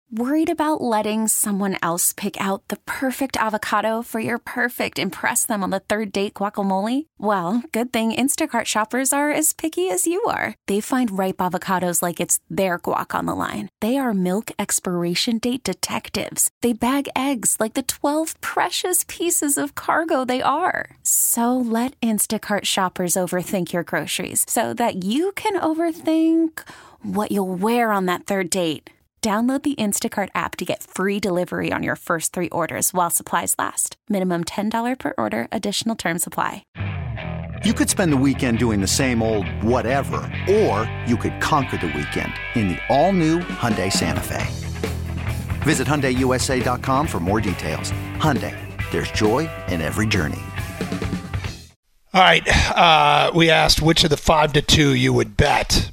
Worried about letting someone else pick out the perfect avocado for your perfect impress them on the third date guacamole? Well, good thing Instacart shoppers are as picky as you are. They find ripe avocados like it's their guac on the line. They are milk expiration date detectives. They bag eggs like the 12 precious pieces of cargo they are. So let Instacart shoppers overthink your groceries so that you can overthink what you'll wear on that third date. Download the Instacart app to get free delivery on your first 3 orders while supplies last. Minimum $10 per order. Additional terms apply. You could spend the weekend doing the same old whatever, or you could conquer the weekend in the all-new Hyundai Santa Fe. Visit HyundaiUSA.com for more details. Hyundai, there's joy in every journey. All right, we asked which of the 5-2 you would bet.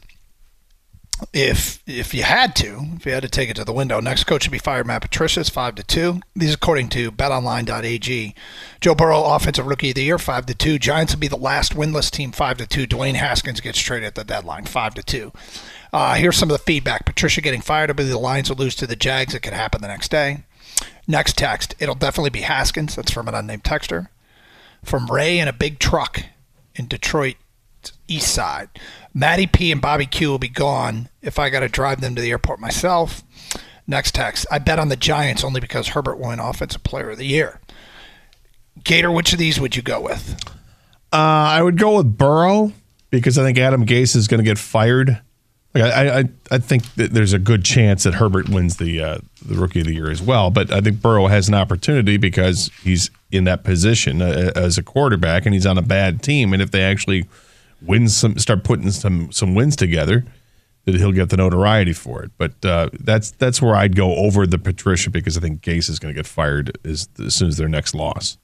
If you had to take it to the window, next coach would be fired. Matt Patricia is 5-2. These according to BetOnline.ag. Joe Burrow, offensive rookie of the year, 5-2. Giants will be the last winless team, 5-2. Dwayne Haskins gets traded at the deadline, 5-2. Here's some of the feedback. Patricia getting fired. I believe the Lions will lose to the Jags. It could happen the next day. Next text, it'll definitely be Haskins. That's from an unnamed texter. From Ray in a big truck in Detroit East Side. Matty P and Bobby Q will be gone if I got to drive them to the airport myself. Next text. I bet on the Giants only because Herbert won Offensive Player of the Year. Gator, which of these would you go with? I would go with Burrow because I think Adam Gase is going to get fired. Like I think that there's a good chance that Herbert wins the Rookie of the Year as well. But I think Burrow has an opportunity because he's in that position as a quarterback and he's on a bad team. And if they actually start putting some wins together, that he'll get the notoriety for it. But that's where I'd go over the Patricia because I think Gase is going to get fired as soon as their next loss.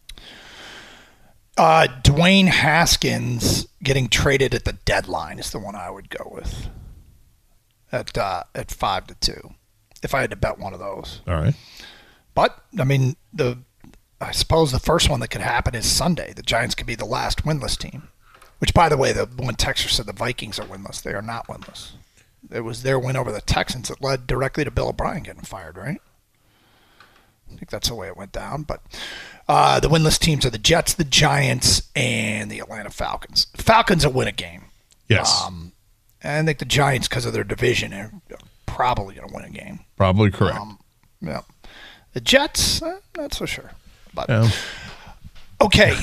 Dwayne Haskins getting traded at the deadline is the one I would go with at 5-2 if I had to bet one of those. All right. But I mean, I suppose the first one that could happen is Sunday. The Giants could be the last winless team. Which, by the way, the one texter said the Vikings are winless. They are not winless. It was their win over the Texans that led directly to Bill O'Brien getting fired, right? I think that's the way it went down. But the winless teams are the Jets, the Giants, and the Atlanta Falcons. Falcons will win a game. Yes. And I think the Giants, because of their division, are probably going to win a game. Probably correct. Yeah. The Jets, not so sure. But yeah. Okay.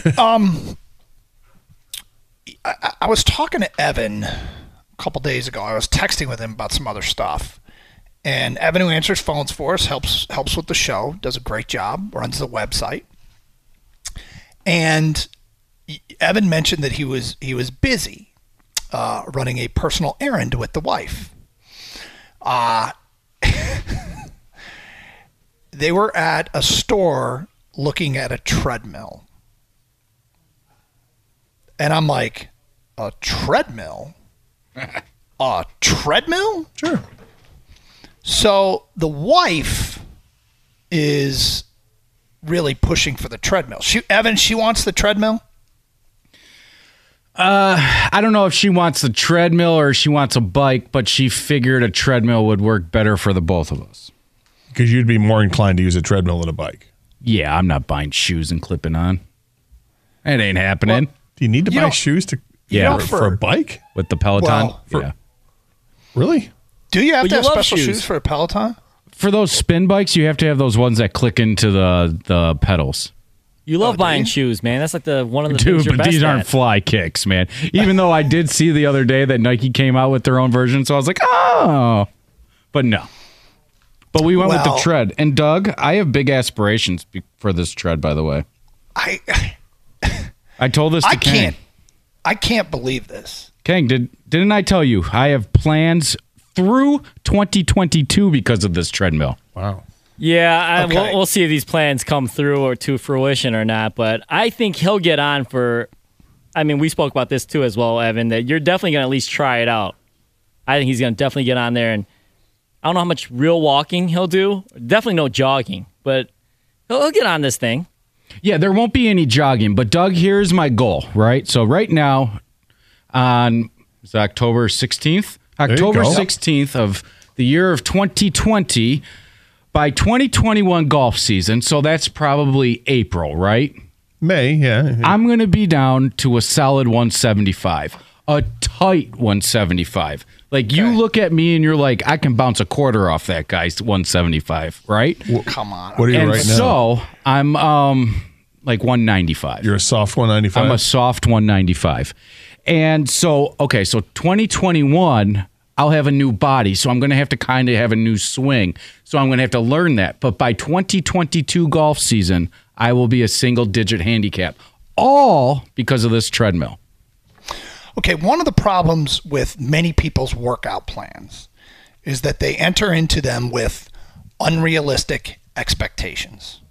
I was talking to Evan a couple days ago. I was texting with him about some other stuff. And Evan, who answers phones for us, helps with the show, does a great job, runs the website. And Evan mentioned that he was busy running a personal errand with the wife. They were at a store looking at a treadmill. And I'm like, a treadmill? A treadmill? Sure. So the wife is really pushing for the treadmill. Evan, she wants the treadmill? I don't know if she wants the treadmill or she wants a bike, but she figured a treadmill would work better for the both of us. Because you'd be more inclined to use a treadmill than a bike. Yeah, I'm not buying shoes and clipping on. It ain't happening. Well, do you need to buy shoes for a bike? With the Peloton? Yeah. Really? Do you have to have special shoes for a Peloton? For those spin bikes, you have to have those ones that click into the pedals. You love buying shoes, man. That's like one of the things you're but best these at. aren't fly kicks, man. Even though I did see the other day that Nike came out with their own version, so I was like, oh. But no. But we went with the tread. And Doug, I have big aspirations for this tread, by the way. I told this to Kang. I can't believe this. Kang, didn't I tell you I have plans through 2022 because of this treadmill? Wow. Yeah, we'll see if these plans come through or to fruition or not. But I think he'll get on for. I mean, we spoke about this too as well, Evan. That you're definitely going to at least try it out. I think he's going to definitely get on there, and I don't know how much real walking he'll do. Definitely no jogging, but he'll get on this thing. Yeah, there won't be any jogging. But Doug, here's my goal. Right, so right now, on October 16th, October 16th of the year of 2020. by 2021 golf season, so that's probably April, right? May, yeah. I'm going to be down to a solid 175, a tight 175. Like, you look at me and you're like, I can bounce a quarter off that guy's 175, right? Well, come on. What are you And right now? so I'm like 195. You're a soft 195? I'm a soft 195. And so, okay, so 2021, I'll have a new body, so I'm going to have to kind of have a new swing. So I'm going to have to learn that. But by 2022 golf season, I will be a single-digit handicap, all because of this treadmill. Okay, one of the problems with many people's workout plans is that they enter into them with unrealistic expectations.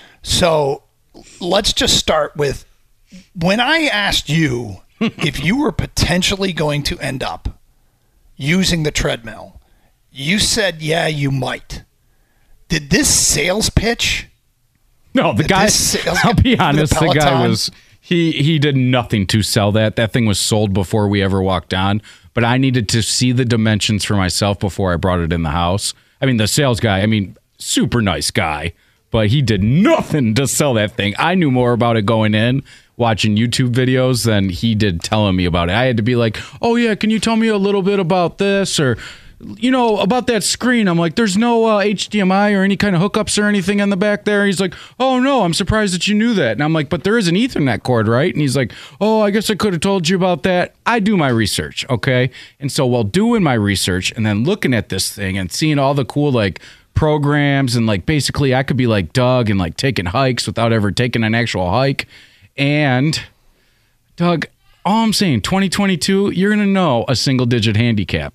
So let's just start with, when I asked you if you were potentially going to end up using the treadmill, you said, yeah, you might. Did this sales pitch? No, the guy, I'll be honest, the guy was... He did nothing to sell that. That thing was sold before we ever walked on. But I needed to see the dimensions for myself before I brought it in the house. I mean, the sales guy, super nice guy, but he did nothing to sell that thing. I knew more about it going in, watching YouTube videos, than he did telling me about it. I had to be like, oh, yeah, can you tell me a little bit about this? Or, about that screen. I'm like, there's no HDMI or any kind of hookups or anything in the back there. He's like, oh, no, I'm surprised that you knew that. And I'm like, but there is an Ethernet cord, right? And he's like, oh, I guess I could have told you about that. I do my research, okay? And so while doing my research and then looking at this thing and seeing all the cool, programs and, basically I could be like Doug and, taking hikes without ever taking an actual hike. And, Doug, all I'm saying, 2022, you're going to know a single-digit handicap.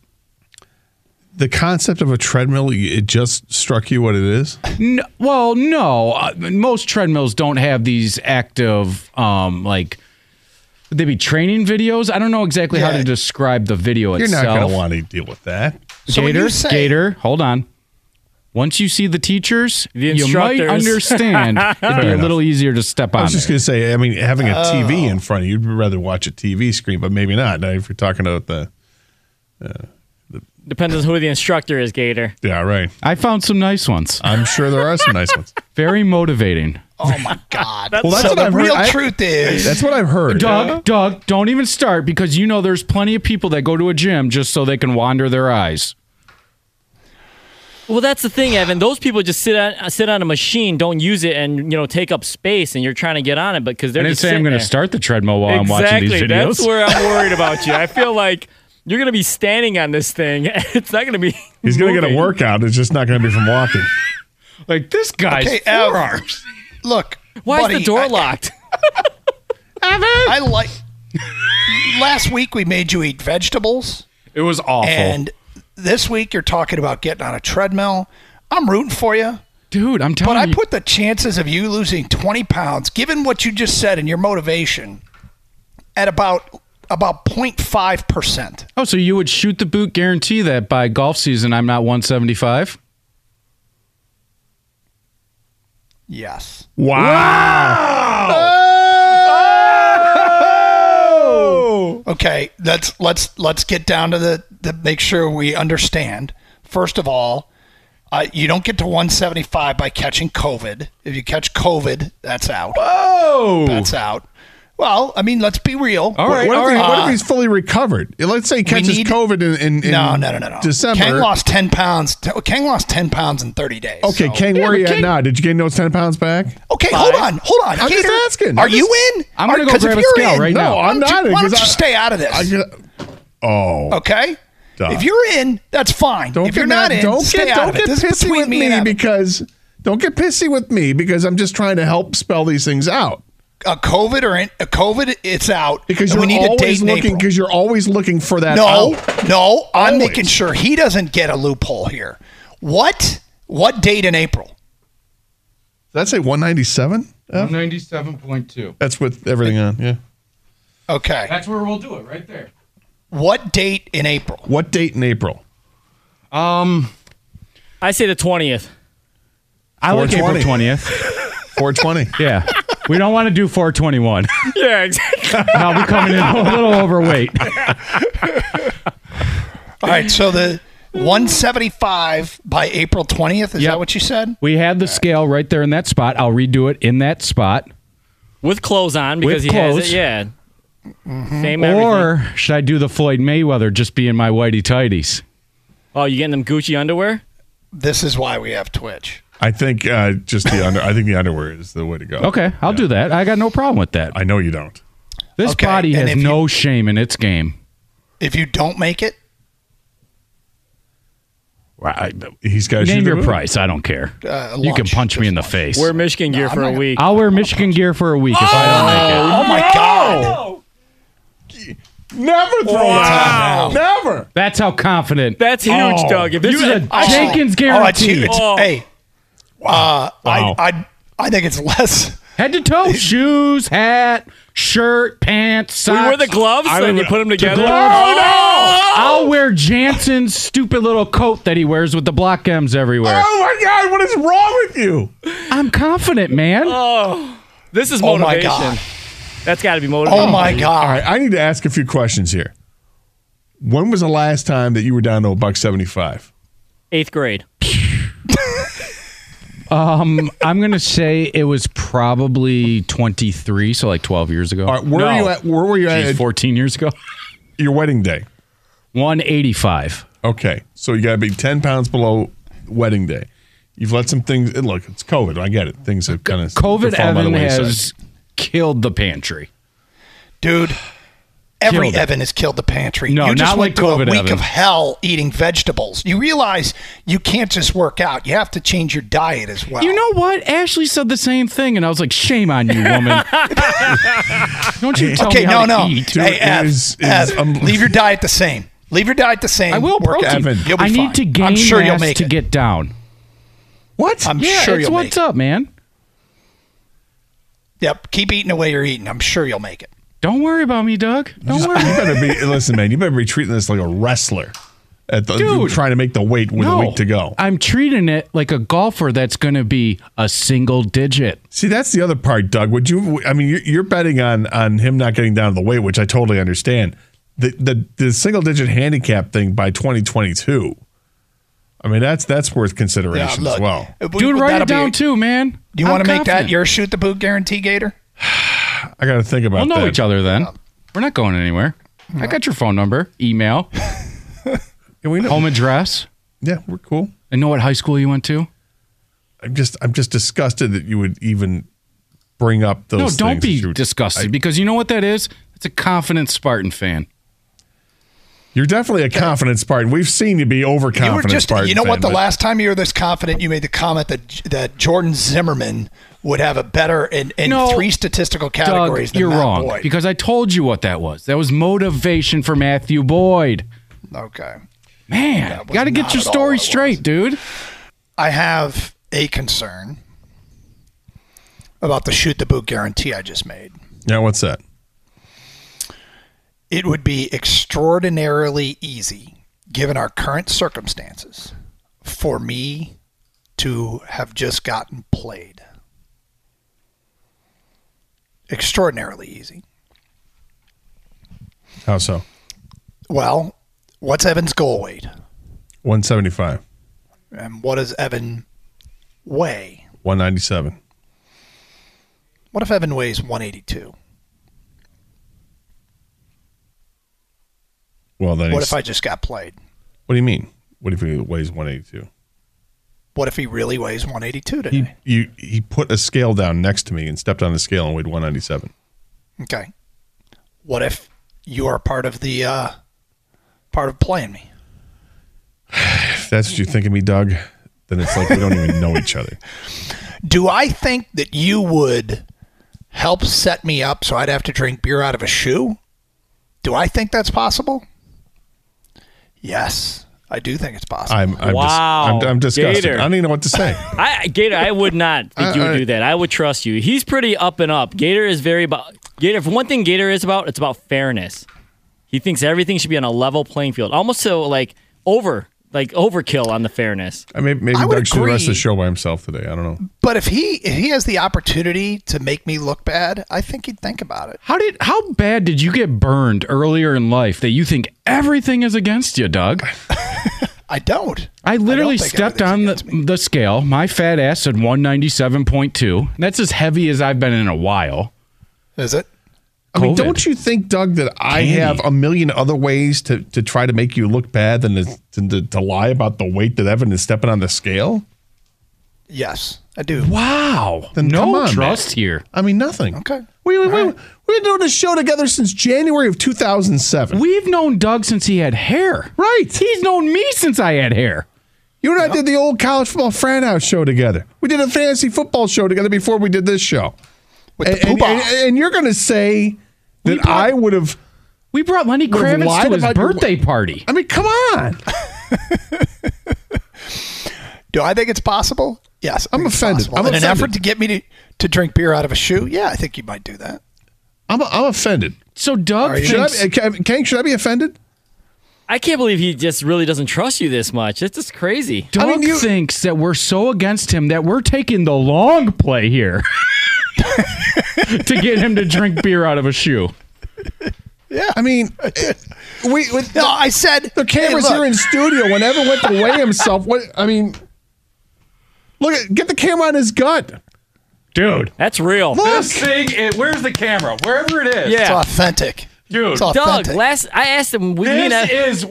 The concept of a treadmill, it just struck you what it is? No, well, no. Most treadmills don't have these active, would they be training videos? I don't know exactly how to describe the video itself. You're not going to want to deal with that. So Gator, hold on. Once you see the teachers, you might understand. It'd be a little easier to step on. I was just going to say, having a TV in front of you, you'd rather watch a TV screen, but maybe not. Now, if you're talking about the... Depends on who the instructor is, Gator. Yeah, right. I found some nice ones. I'm sure there are some nice ones. Very motivating. Oh, my God. Well, that's what the I've real heard. truth is... That's what I've heard. Doug, don't even start, because there's plenty of people that go to a gym just so they can wander their eyes. Well, that's the thing, Evan. Those people just sit on a machine, don't use it, and take up space, and you're trying to get on it, because they're just I'm going to start the treadmill while I'm watching these videos. Exactly. That's where I'm worried about you. I feel like you're going to be standing on this thing. It's not going to be. He's going to get a workout. It's just not going to be from walking. This guy's forearms. Look, why buddy, is the door locked? Evan, last week we made you eat vegetables. It was awful. And this week you're talking about getting on a treadmill. I'm rooting for you. Dude, I'm telling you. But I put the chances of you losing 20 pounds, given what you just said and your motivation, at about 0.5%. Oh, so you would shoot the boot guarantee that by golf season I'm not 175? Yes. Wow. Oh! Okay, let's get down to the make sure we understand. First of all, you don't get to 175 by catching COVID. If you catch COVID, that's out. Whoa! That's out. Well, let's be real. All right. What if he's fully recovered? Let's say he catches COVID in no. December. Kang lost 10 pounds. Kang lost 10 pounds in 30 days. Okay, so. Kang, where are you at now? Did you gain those 10 pounds back? Okay, hold on. I'm Gator, just asking. Are you in? I'm going to go grab a scale right now. No, I'm not in. Why don't you stay out of this? Okay? Duh. If you're in, that's fine. If you're not in, stay out of it. Don't get pissy with me because I'm just trying to help spell these things out. COVID, it's out. Because you're always looking. Because you're always looking for that. No, I'm making sure he doesn't get a loophole here. What date in April? Did that say 197? 197.2. That's with everything on. Yeah. Okay. That's where we'll do it right there. What date in April? I say the 20th. I like April 20th. 420. Yeah. We don't want to do 421. Yeah, exactly. I'll be coming in a little overweight. All right, so 175 by April 20th. Is that what you said? We had the scale right there in that spot. I'll redo it in that spot. With clothes on because With he clothes. has it. Yeah. Same Or everything. should I do the Floyd Mayweather, just be in my whitey tighties? Oh, you getting them Gucci underwear? This is why we have Twitch. I think just the I think the underwear is the way to go. Okay, I'll do that. I got no problem with that. I know you don't. This Okay, body and has if no shame in its game. If you don't make it, He's got to Name your price. I don't care. You can lunch, punch me just in the lunch. face. Wear Michigan gear for a week. I'll wear Michigan gear for a week if I don't make it. Oh my God! Never throw that out. Never. That's how confident. That's huge, Doug. If This is a Jenkins Oh, it's guarantee. huge. Hey, Wow. I think it's less. Head to toe. Shoes, hat, shirt, pants, We socks. wear the gloves and you put them together. I'll wear Jansen's stupid little coat that he wears with the block M's everywhere. Oh my God! What is wrong with you? I'm confident, man. This is Oh my motivation. God. That's got to be motivation. Oh my God! All right, I need to ask a few questions here. When was the last time that you were down to $1.75? 8th grade. I'm gonna say it was probably 23, so like 12 years ago. All right, where were you at 14 years ago. your wedding day? 185. Okay, so you got to be 10 pounds below wedding day. You've let some things. And look, it's COVID. I get it. Things have kind of COVID fallen by the Evan wayside. has killed the pantry. Dude, every Killed it. Evan has killed the pantry. No, you just not went like through COVID a week Evan. of hell eating vegetables. You realize you can't just work out. You have to change your diet as well. You know what? Ashley said the same thing, and I was like, "Shame on you, woman! Don't you tell me Okay, how no. to eat." Dude, Hey, Ev, is leave your diet the same. Leave your diet the same. I will Work protein. out. You'll be I fine. need to gain I'm sure you'll mass make to it. get down. What? I'm Yeah, sure it's you'll make what's it. up, man. Yep. Keep eating the way you're eating. I'm sure you'll make it. Don't worry about me, Doug. Don't You worry. better be. Listen, man. You better be treating this like a wrestler. Dude. Trying to make the weight with a week to go. I'm treating it like a golfer that's going to be a single digit. See, that's the other part, Doug. Would you? I mean, you're betting on him not getting down to the weight, which I totally understand. The single digit handicap thing by 2022. I mean, that's worth consideration look, as well. Dude, write it down too, man. Do you want to make that confident. your shoot the boot guarantee, Gator? I got to think about We'll know that. each other then. We're not going anywhere. I got your phone number, email, Yeah, we know. home address. Yeah, we're cool. I know what high school you went to. I'm just disgusted that you would even bring up those No, things. don't be that you- disgusted because you know what that is? It's a confident Spartan fan. You're definitely a confident Spartan. We've seen you be overconfident. You were just, Spartan you know what? fan, The but- last time you were this confident, you made the comment that Jordan Zimmerman would have a better in No, 3 statistical categories Doug, than you're Matt wrong Boyd. because I told you what that was. That was motivation for Matthew Boyd. Okay. Man, was got to get not your at all story what it straight, was. dude. I have a concern about the shoot the boot guarantee I just made. Yeah, what's that? It would be extraordinarily easy, given our current circumstances, for me to have just gotten played. Extraordinarily easy. How so? Well, what's Evan's goal weight? 175, And what does Evan weigh? 197. What if Evan weighs 182? Well, then What he's, if I just got played? What do you mean? What if he weighs 182? What if he really weighs 182 today? He put a scale down next to me and stepped on the scale and weighed 197. Okay. What if you are part of playing me? If that's what you think of me, Doug, then it's like we don't even know each other. Do I think that you would help set me up so I'd have to drink beer out of a shoe? Do I think that's possible? Yes, I do think it's possible. I'm disgusted. Gator. I don't even know what to say. Gator, I would not think you would do that. I would trust you. He's pretty up and up. Gator is very about Gator. For one thing, Gator is about it's about fairness. He thinks everything should be on a level playing field, almost so like overkill on the fairness. Maybe I would Doug should rest agree. the show by himself today. I don't know. But if he has the opportunity to make me look bad, I think he'd think about it. How bad did you get burned earlier in life that you think everything is against you, Doug? I don't. I literally stepped on the scale. My fat ass said 197.2. That's as heavy as I've been in a while. Is it? I mean, don't you think, Doug, that I have a million other ways to try to make you look bad than to lie about the weight that Evan is stepping on the scale? Yes, I do. Wow. Then no trust here. I mean, nothing. Okay. We've been doing this show together since January of 2007. We've known Doug since he had hair. Right. He's known me since I had hair. You and I did the old college football frat house show together. We did a fantasy football show together before we did this show. With the poobah. And you're going to say that I would have... We brought Lenny Kravitz to his birthday party. I mean, come on. Do I think it's possible? Yes. I'm offended. In an effort to get me to drink beer out of a shoe? Yeah, I think you might do that. I'm offended. So Doug thinks... King, should I be offended? I can't believe he just really doesn't trust you this much. It's just crazy. Doug thinks that we're so against him that we're taking the long play here to get him to drink beer out of a shoe. Yeah. I mean, I said... The cameras here in studio. When Evan went to weigh himself, get the camera on his gut. Dude. That's real. This thing, where's the camera? Wherever it is. Yeah. It's authentic. Dude. It's authentic. Doug, I asked him. This is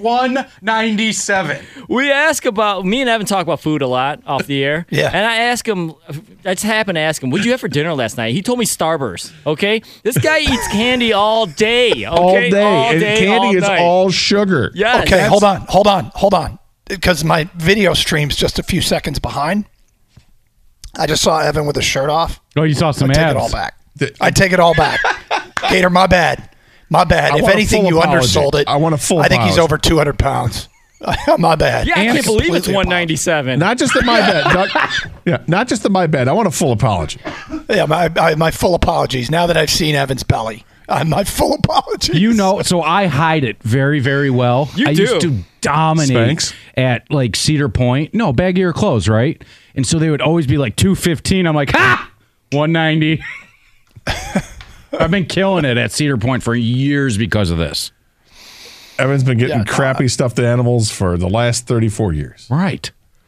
197. Me and Evan talk about food a lot off the air. Yeah. And I asked him, I just happened to ask him, what'd you have for dinner last night? He told me Starburst, okay? This guy eats candy all day, okay? All day. And candy is all sugar. Yes. Okay, hold on. Because my video stream's just a few seconds behind. I just saw Evan with his shirt off. Oh, you saw some abs. I take it all back. Gator, my bad. If anything, you undersold it. I want a full apology. I think he's over 200 pounds. My bad. Yeah, I can't believe it's 197. Not just at my bed. Not just at my bed. I want a full apology. Yeah, my full apologies. Now that I've seen Evan's belly, my full apologies. You know, so I hide it very, very well. I used to dominate Spanx? at like Cedar Point. No, baggier clothes, right? And so they would always be like 215. I'm like, 190. I've been killing it at Cedar Point for years because of this. Evan's been getting crappy stuffed animals for the last 34 years. Right.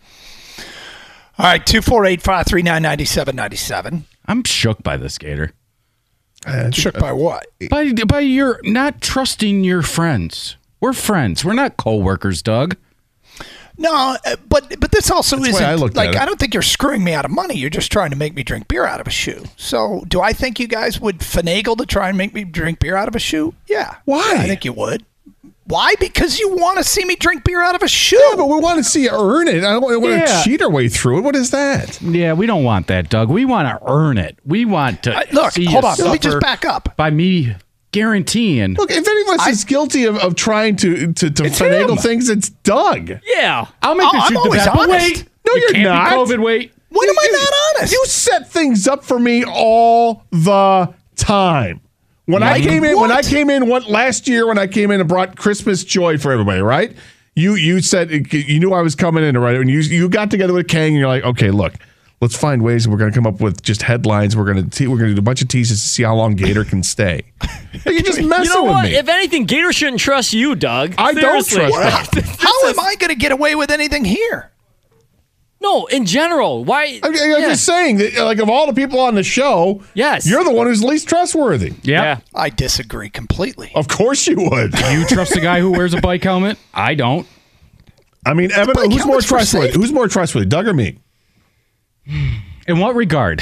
All right, 248-539-9797. I'm shook by this, Gator. Shook by what? By your not trusting your friends. We're friends. We're not co-workers, Doug. No, but this also isn't I don't think you're screwing me out of money. You're just trying to make me drink beer out of a shoe. So do I think you guys would finagle to try and make me drink beer out of a shoe? Yeah. Why? Yeah, I think you would. Why? Because you want to see me drink beer out of a shoe. Yeah, but we want to see you earn it. I don't want to cheat our way through it. What is that? Yeah, we don't want that, Doug. We want to earn it. We want to hold on. Let me just back up. By me guaranteeing. Look, if anyone is guilty of trying to finagle things, it's Doug. Yeah. I'll make you shoot the bet. But wait. No, you're not. COVID, wait. When am I not honest? You set things up for me all the time. When I came in last year, when I came in and brought Christmas joy for everybody, right? You said you knew I was coming in, right? And you got together with Kang, and you're like, okay, look, let's find ways, and we're going to come up with just headlines. We're going to do a bunch of teases to see how long Gator can stay. You're just messing with me. If anything, Gator shouldn't trust you, Doug. I Seriously. don't trust him. How am I going to get away with anything here? No, in general. Why? I'm just saying that, like, of all the people on the show, yes, you're the one who's least trustworthy. Yeah. I disagree completely. Of course you would. You trust a guy who wears a bike helmet? I don't. I mean, Evan, who's more trustworthy? Who's more trustworthy, Doug or me? In what regard?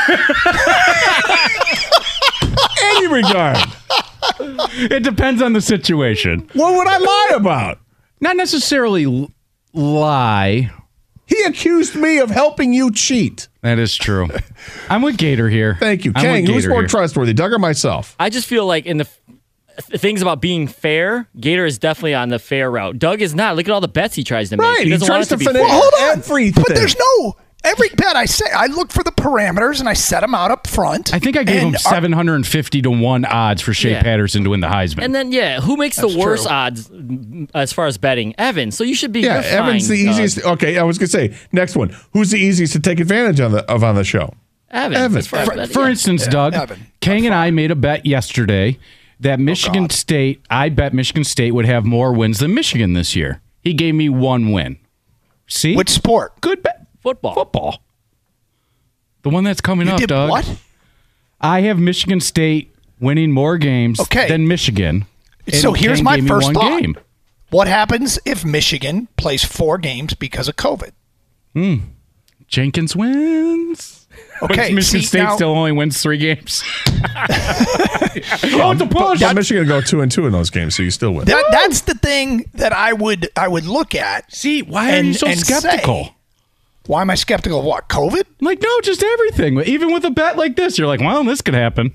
Any regard. It depends on the situation. What would I lie about? Not necessarily lie. He accused me of helping you cheat. That is true. I'm with Gator here. Thank you. Kang, who's more trustworthy, Doug or myself? I just feel like in the things about being fair, Gator is definitely on the fair route. Doug is not. Look at all the bets he tries to make. Right, He doesn't want it to be fair. Well, hold on. Everything. But there's every bet I say, I look for the parameters and I set them out up front. I think I gave him 750 to 1 odds for Shea Patterson to win the Heisman. And then, who makes the worst odds as far as betting? Evan. So you should be. Yeah, Evan's the easiest. Okay, I was going to say, next one. Who's the easiest to take advantage of on the show? Evan. For instance, Doug, Kang and I made a bet yesterday that Michigan State, I bet Michigan State would have more wins than Michigan this year. He gave me one win. See? Which sport? Good bet. Football. The one that's coming up, did Doug. What? I have Michigan State winning more games than Michigan. So here's my first thought. Game. What happens if Michigan plays 4 games because of COVID? Jenkins wins. Okay, Michigan State still only wins 3 games. Oh, it's a push. But Michigan go 2-2 in those games, so you still win. That's the thing that I would look at. See, why are you so skeptical? Why am I skeptical of what? COVID? Like, no, just everything. Even with a bet like this, you're like, well, this could happen.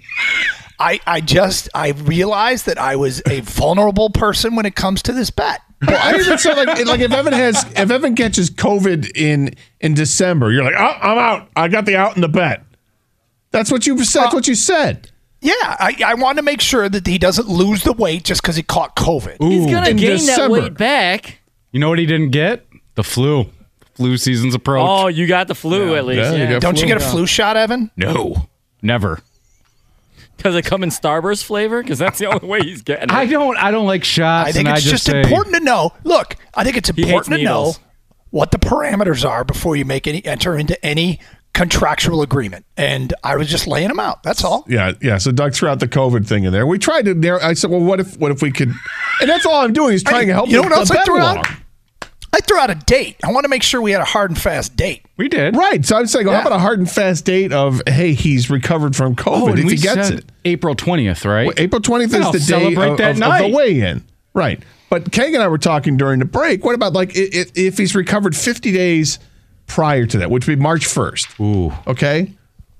I realized that I was a vulnerable person when it comes to this bet. Well, I even said like if Evan catches COVID in December, you're like, oh, I'm out. I got the out in the bet. That's what you said. That's what you said. Yeah, I want to make sure that he doesn't lose the weight just because he caught COVID. He's gonna gain that weight back. You know what he didn't get? The flu. Flu season's approach. Oh, you got the flu at least. Yeah. Don't you get a flu shot, Evan? No, never. Does it come in Starburst flavor? Because that's the only way he's getting it. I don't like shots. I think it's just important to know. Look, I think it's important to know what the parameters are before you enter into any contractual agreement. And I was just laying them out. That's all. Yeah. So Doug threw out the COVID thing in there. We tried to. I said, well, what if we could? And that's all I'm doing is trying to help. You know what else I threw out? I threw out a date. I want to make sure we had a hard and fast date. We did. Right. So I'm saying, how about a hard and fast date of, hey, he's recovered from COVID if he gets it. April 20th, right? Well, April 20th is the day of the weigh-in. Right. But Keg and I were talking during the break. What about like if he's recovered 50 days prior to that, which would be March 1st? Ooh. Okay.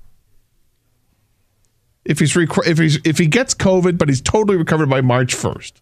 If he gets COVID, but he's totally recovered by March 1st.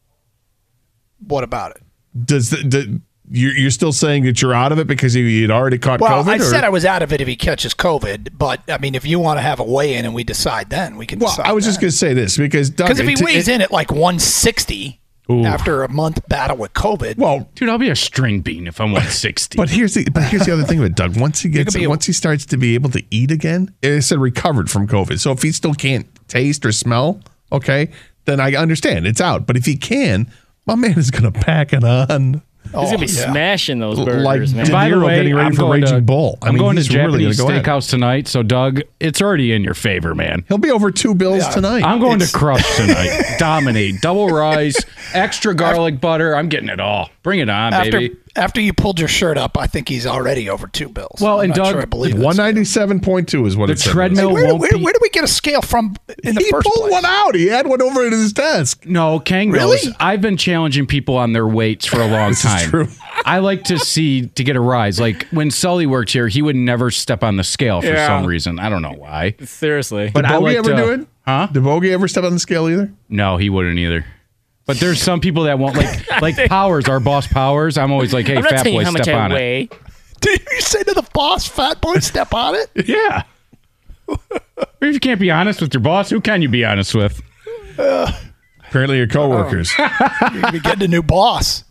What about it? You're still saying that you're out of it because he had already caught COVID? Well, I said I was out of it if he catches COVID, but I mean, if you want to have a weigh-in and we decide then, we can decide. Well, I was just going to say this because if he weighs in at like 160 after a month battle with COVID, well, dude, I'll be a string bean if I'm 160. But here's the other thing with Doug. Once he starts to be able to eat again, it said recovered from COVID. So if he still can't taste or smell, okay, then I understand it's out. But if he can, my man is going to pack it on. He's going to be smashing those burgers, like man. By the way, getting ready for Raging Bull. I'm going to Japanese Steakhouse tonight, so Doug, it's already in your favor, man. He'll be over $2 tonight. I'm going to crush tonight. Dominate. Double rice, extra garlic butter. I'm getting it all. Bring it on, baby. After you pulled your shirt up, I think he's already over $2. Well, and Doug, 197.2 is what it said. The treadmill won't be. Where do we get a scale from in the first place? He pulled one out. He had one over at his desk. No, Kang knows. I've been challenging people on their weights for a long time. This is true. I like to get a rise. Like when Sully worked here, he would never step on the scale for some reason. I don't know why. Seriously. But did Bogey ever do it? Huh? Did Bogey ever step on the scale either? No, he wouldn't either. But there's some people that won't, like Powers, our boss Powers. I'm always like, hey, fat boy, step on it. Did you say to the boss, fat boy, step on it? Yeah. If you can't be honest with your boss, who can you be honest with? Apparently your coworkers. You're going to be getting a new boss.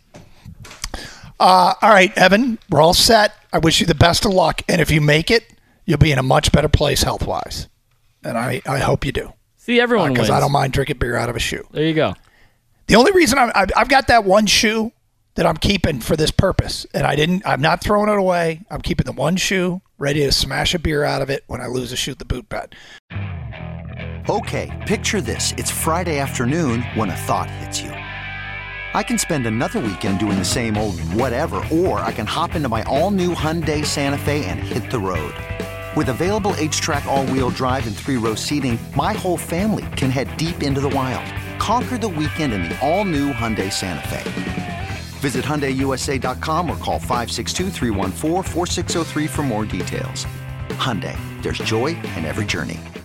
All right, Evan, we're all set. I wish you the best of luck. And if you make it, you'll be in a much better place health-wise. And I hope you do. See, everyone wins. Because I don't mind drinking beer out of a shoe. There you go. The only reason I've got that one shoe that I'm keeping for this purpose, and I'm not throwing it away. I'm keeping the one shoe, ready to smash a beer out of it when I lose a shoot the boot bet. Okay, picture this. It's Friday afternoon when a thought hits you. I can spend another weekend doing the same old whatever, or I can hop into my all-new Hyundai Santa Fe and hit the road. With available H-Track all-wheel drive and 3-row seating, my whole family can head deep into the wild. Conquer the weekend in the all-new Hyundai Santa Fe. Visit HyundaiUSA.com or call 562-314-4603 for more details. Hyundai, there's joy in every journey.